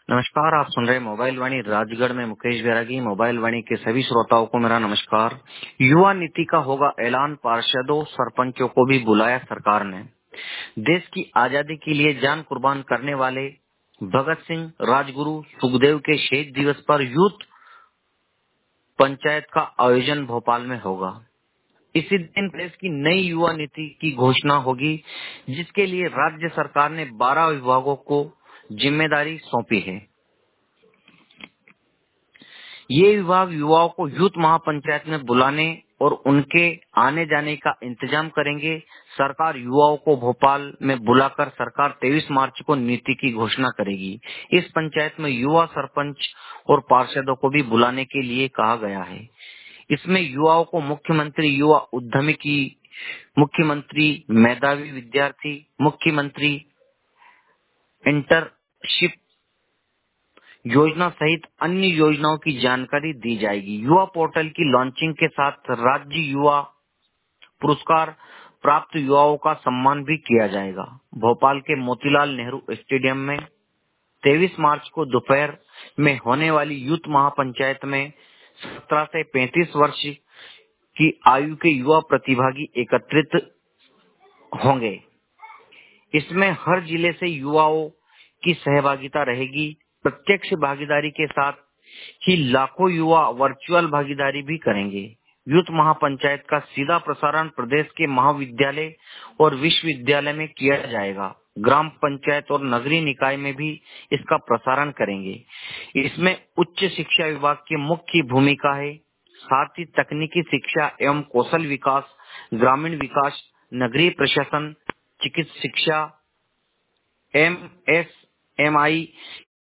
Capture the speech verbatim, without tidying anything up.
नमस्कार, आप सुन रहे हैं मोबाइल वाणी राजगढ़ में मुकेश बैरागी। मोबाइल वाणी के सभी श्रोताओं को मेरा नमस्कार। युवा नीति का होगा ऐलान, पार्षदों सरपंचों को भी बुलाया सरकार ने। देश की आजादी के लिए जान कुर्बान करने वाले भगत सिंह, राजगुरु, सुखदेव के शहीद दिवस पर यूथ पंचायत का आयोजन भोपाल में होगा। इसी दिन प्रदेश की नई युवा नीति की घोषणा होगी, जिसके लिए राज्य सरकार ने बारह विभागों को जिम्मेदारी सौंपी है। ये विभाग युवाओं को यूथ महापंचायत में बुलाने और उनके आने जाने का इंतजाम करेंगे। सरकार युवाओं को भोपाल में बुलाकर सरकार तेईस मार्च को नीति की घोषणा करेगी। इस पंचायत में युवा सरपंच और पार्षदों को भी बुलाने के लिए कहा गया है। इसमें युवाओं को मुख्यमंत्री युवा उद्यमी की मुख्यमंत्री मेधावी विद्यार्थी, मुख्यमंत्री इंटर्नशिप योजना सहित अन्य योजनाओं की जानकारी दी जाएगी। युवा पोर्टल की लॉन्चिंग के साथ राज्य युवा पुरस्कार प्राप्त युवाओं का सम्मान भी किया जाएगा। भोपाल के मोतीलाल नेहरू स्टेडियम में तेईस मार्च को दोपहर में होने वाली यूथ महापंचायत में सत्रह से पैंतीस वर्ष की आयु के युवा प्रतिभागी एकत्रित होंगे। इसमें हर जिले से युवाओं की सहभागिता रहेगी। प्रत्यक्ष भागीदारी के साथ ही लाखों युवा वर्चुअल भागीदारी भी करेंगे। यूथ महापंचायत का सीधा प्रसारण प्रदेश के महाविद्यालय और विश्वविद्यालय में किया जाएगा। ग्राम पंचायत और नगरीय निकाय में भी इसका प्रसारण करेंगे। इसमें उच्च शिक्षा विभाग की मुख्य भूमिका है। साथ ही तकनीकी शिक्षा एवं कौशल विकास, ग्रामीण विकास, नगरीय प्रशासन, चिकित्सा शिक्षा, एम एस एम आई